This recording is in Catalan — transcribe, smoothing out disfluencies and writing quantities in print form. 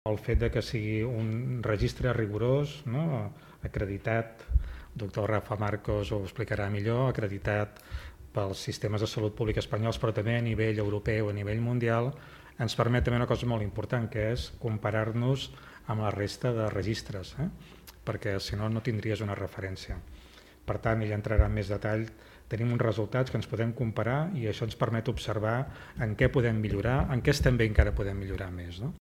El fet de que sigui un registre rigorós, no? Acreditat, el doctor Rafa Marcos ho explicarà millor, acreditat pels sistemes de salut pública espanyols, però també a nivell europeu, a nivell mundial, ens permet també una cosa molt important, que és comparar-nos amb la resta de registres, perquè si no, no tindries una referència. Per tant, ja entrarà en més detall, tenim uns resultats que ens podem comparar i això ens permet observar en què podem millorar, en què estem bé encara podem millorar més, no?